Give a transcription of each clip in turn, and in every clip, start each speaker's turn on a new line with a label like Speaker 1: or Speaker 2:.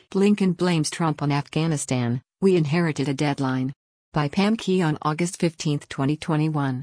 Speaker 1: Blinken blames Trump on Afghanistan, "We inherited a deadline." By Pam Key on August 15, 2021.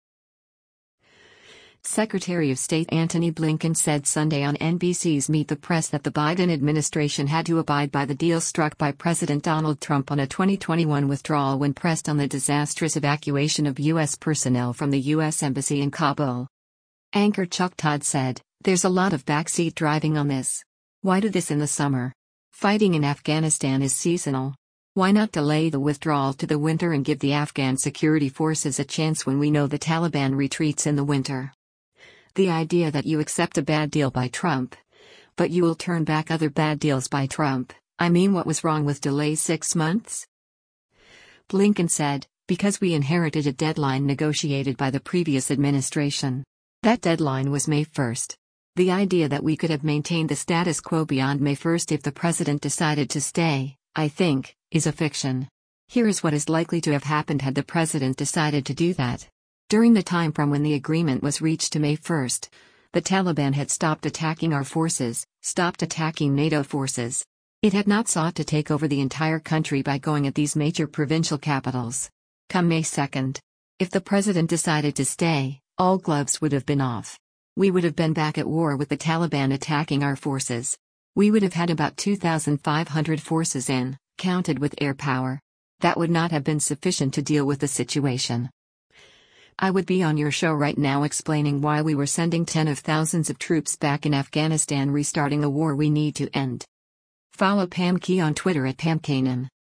Speaker 1: Secretary of State Antony Blinken said Sunday on NBC's Meet the Press that the Biden administration had to abide by the deal struck by President Donald Trump on a 2021 withdrawal when pressed on the disastrous evacuation of U.S. personnel from the U.S. Embassy in Kabul. Anchor Chuck Todd said, "There's a lot of backseat driving on this. Why do this in the summer? Fighting in Afghanistan is seasonal. Why not delay the withdrawal to the winter and give the Afghan security forces a chance when we know the Taliban retreats in the winter? The idea that you accept a bad deal by Trump, but you will turn back other bad deals by Trump, what was wrong with delay 6 months?" Blinken said, "Because we inherited a deadline negotiated by the previous administration. That deadline was May 1st. The idea that we could have maintained the status quo beyond May 1st if the president decided to stay, I think, is a fiction. Here is what is likely to have happened had the president decided to do that. During the time from when the agreement was reached to May 1st, the Taliban had stopped attacking our forces, stopped attacking NATO forces. It had not sought to take over the entire country by going at these major provincial capitals. Come May 2nd, if the president decided to stay, all gloves would have been off. We would have been back at war with the Taliban attacking our forces. We would have had about 2,500 forces in, counted with air power. That would not have been sufficient to deal with the situation. I would be on your show right now explaining why we were sending tens of thousands of troops back in Afghanistan, restarting a war we need to end." Follow Pam Key on Twitter at PamKanan.